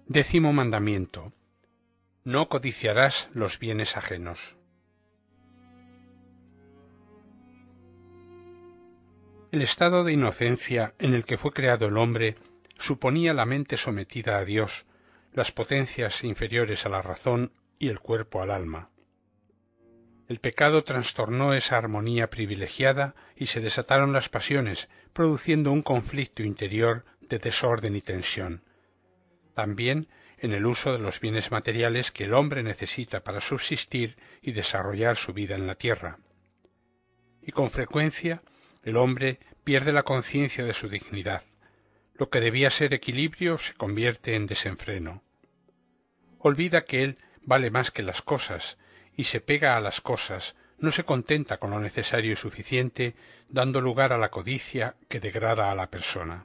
Décimo mandamiento. No codiciarás los bienes ajenos. El estado de inocencia en el que fue creado el hombre suponía la mente sometida a Dios, las potencias inferiores a la razón y el cuerpo al alma. El pecado trastornó esa armonía privilegiada y se desataron las pasiones, produciendo un conflicto interior de desorden y tensión. También en el uso de los bienes materiales que el hombre necesita para subsistir y desarrollar su vida en la tierra. Y con frecuencia el hombre pierde la conciencia de su dignidad. Lo que debía ser equilibrio se convierte en desenfreno. Olvida que él vale más que las cosas y se pega a las cosas, no se contenta con lo necesario y suficiente, dando lugar a la codicia que degrada a la persona.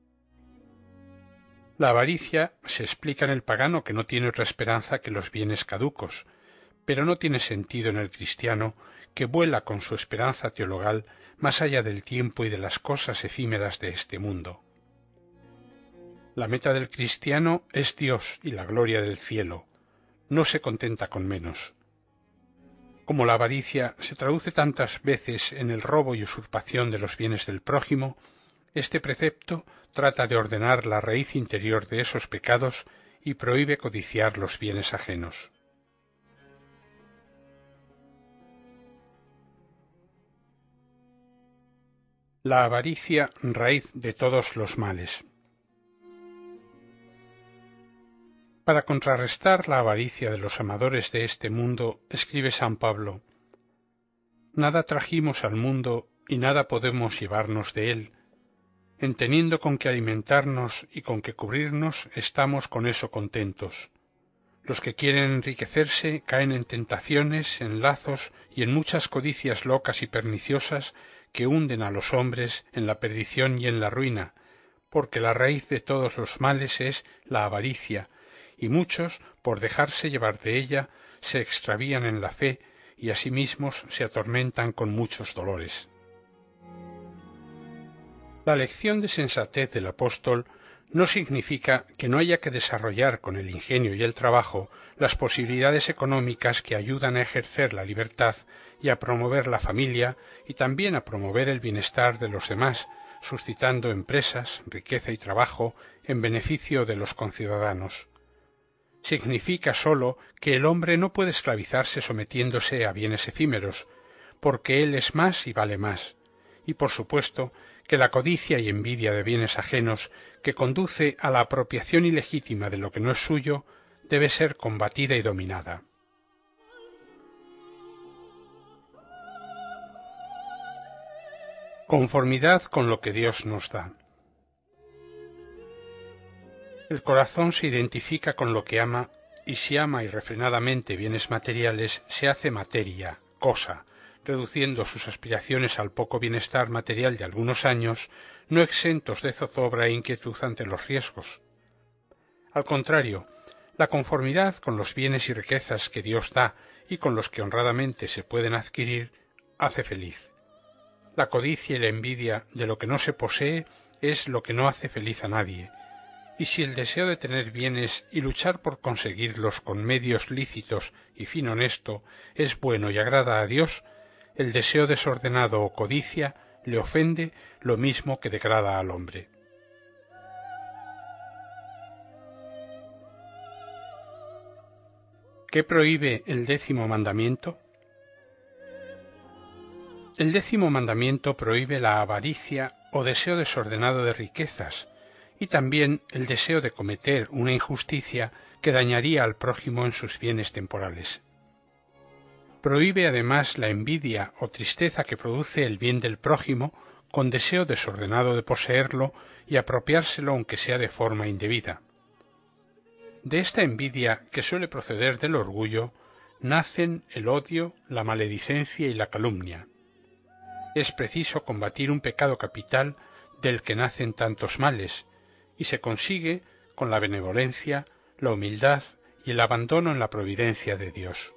La avaricia se explica en el pagano que no tiene otra esperanza que los bienes caducos, pero no tiene sentido en el cristiano que vuela con su esperanza teologal más allá del tiempo y de las cosas efímeras de este mundo. La meta del cristiano es Dios y la gloria del cielo. No se contenta con menos. Como la avaricia se traduce tantas veces en el robo y usurpación de los bienes del prójimo, este precepto trata de ordenar la raíz interior de esos pecados y prohíbe codiciar los bienes ajenos. La avaricia, raíz de todos los males. Para contrarrestar la avaricia de los amadores de este mundo, escribe San Pablo: Nada trajimos al mundo y nada podemos llevarnos de él. En teniendo con que alimentarnos y con que cubrirnos, estamos con eso contentos. Los que quieren enriquecerse caen en tentaciones, en lazos y en muchas codicias locas y perniciosas que hunden a los hombres en la perdición y en la ruina, porque la raíz de todos los males es la avaricia, y muchos, por dejarse llevar de ella, se extravían en la fe y a sí mismos se atormentan con muchos dolores. La lección de sensatez del apóstol no significa que no haya que desarrollar con el ingenio y el trabajo las posibilidades económicas que ayudan a ejercer la libertad y a promover la familia y también a promover el bienestar de los demás, suscitando empresas, riqueza y trabajo en beneficio de los conciudadanos. Significa sólo que el hombre no puede esclavizarse sometiéndose a bienes efímeros, porque él es más y vale más, y por supuesto que la codicia y envidia de bienes ajenos, que conduce a la apropiación ilegítima de lo que no es suyo, debe ser combatida y dominada. Conformidad con lo que Dios nos da. El corazón se identifica con lo que ama, y si ama irrefrenadamente bienes materiales, se hace materia, cosa, reduciendo sus aspiraciones al poco bienestar material de algunos años, no exentos de zozobra e inquietud ante los riesgos. Al contrario, la conformidad con los bienes y riquezas que Dios da y con los que honradamente se pueden adquirir, hace feliz. La codicia y la envidia de lo que no se posee es lo que no hace feliz a nadie, y si el deseo de tener bienes y luchar por conseguirlos con medios lícitos y fin honesto es bueno y agrada a Dios, el deseo desordenado o codicia le ofende lo mismo que degrada al hombre. ¿Qué prohíbe el 10º mandamiento? El 10º mandamiento prohíbe la avaricia o deseo desordenado de riquezas, y también el deseo de cometer una injusticia que dañaría al prójimo en sus bienes temporales. Prohíbe además la envidia o tristeza que produce el bien del prójimo con deseo desordenado de poseerlo y apropiárselo aunque sea de forma indebida. De esta envidia, que suele proceder del orgullo, nacen el odio, la maledicencia y la calumnia. Es preciso combatir un pecado capital del que nacen tantos males, y se consigue con la benevolencia, la humildad y el abandono en la providencia de Dios.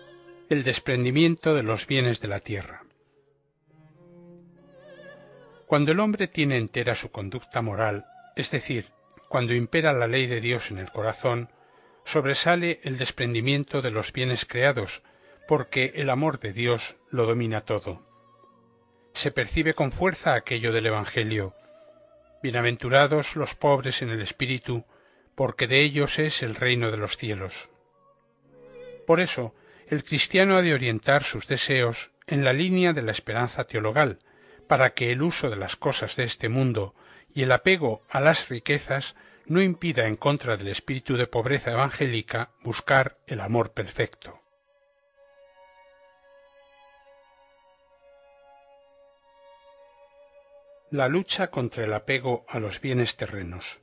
El desprendimiento de los bienes de la tierra. Cuando el hombre tiene entera su conducta moral, es decir, cuando impera la ley de Dios en el corazón, sobresale el desprendimiento de los bienes creados, porque el amor de Dios lo domina todo. Se percibe con fuerza aquello del Evangelio: bienaventurados los pobres en el espíritu, porque de ellos es el reino de los cielos. Por eso, el cristiano ha de orientar sus deseos en la línea de la esperanza teologal, para que el uso de las cosas de este mundo y el apego a las riquezas no impida, en contra del espíritu de pobreza evangélica, buscar el amor perfecto. La lucha contra el apego a los bienes terrenos.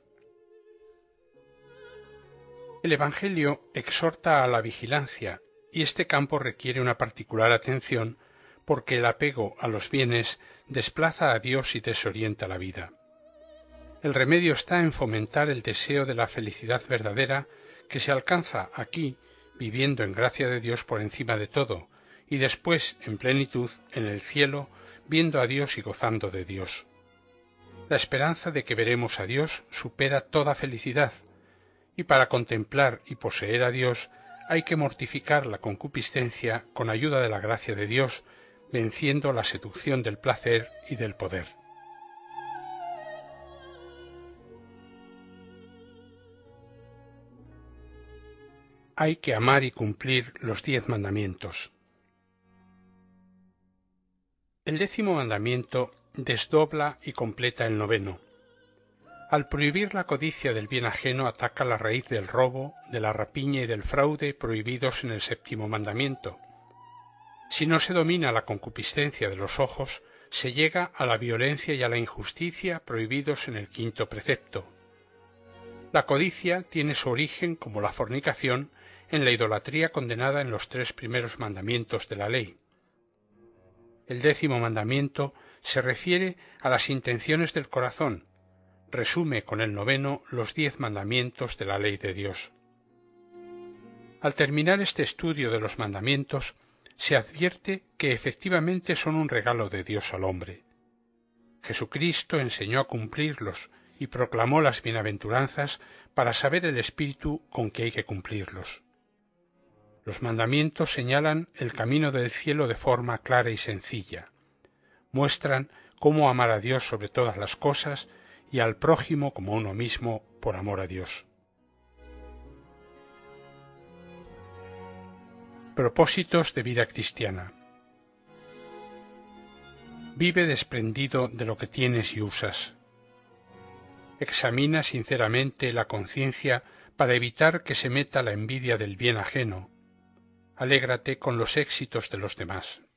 El Evangelio exhorta a la vigilancia, y este campo requiere una particular atención porque el apego a los bienes desplaza a Dios y desorienta la vida. El remedio está en fomentar el deseo de la felicidad verdadera que se alcanza aquí, viviendo en gracia de Dios por encima de todo, y después, en plenitud, en el cielo, viendo a Dios y gozando de Dios. La esperanza de que veremos a Dios supera toda felicidad, y para contemplar y poseer a Dios hay que mortificar la concupiscencia con ayuda de la gracia de Dios, venciendo la seducción del placer y del poder. Hay que amar y cumplir los 10 mandamientos. El 10º mandamiento desdobla y completa el 9º. Al prohibir la codicia del bien ajeno ataca la raíz del robo, de la rapiña y del fraude prohibidos en el 7º mandamiento. Si no se domina la concupiscencia de los ojos, se llega a la violencia y a la injusticia prohibidos en el 5º precepto. La codicia tiene su origen, como la fornicación, en la idolatría condenada en los 3 primeros mandamientos de la ley. El 10º mandamiento se refiere a las intenciones del corazón, resume con el 9º los 10 mandamientos de la ley de Dios. Al terminar este estudio de los mandamientos, se advierte que efectivamente son un regalo de Dios al hombre. Jesucristo enseñó a cumplirlos y proclamó las bienaventuranzas para saber el espíritu con que hay que cumplirlos. Los mandamientos señalan el camino del cielo de forma clara y sencilla. Muestran cómo amar a Dios sobre todas las cosas y al prójimo como uno mismo por amor a Dios. Propósitos de vida cristiana. Vive desprendido de lo que tienes y usas. Examina sinceramente la conciencia para evitar que se meta la envidia del bien ajeno. Alégrate con los éxitos de los demás.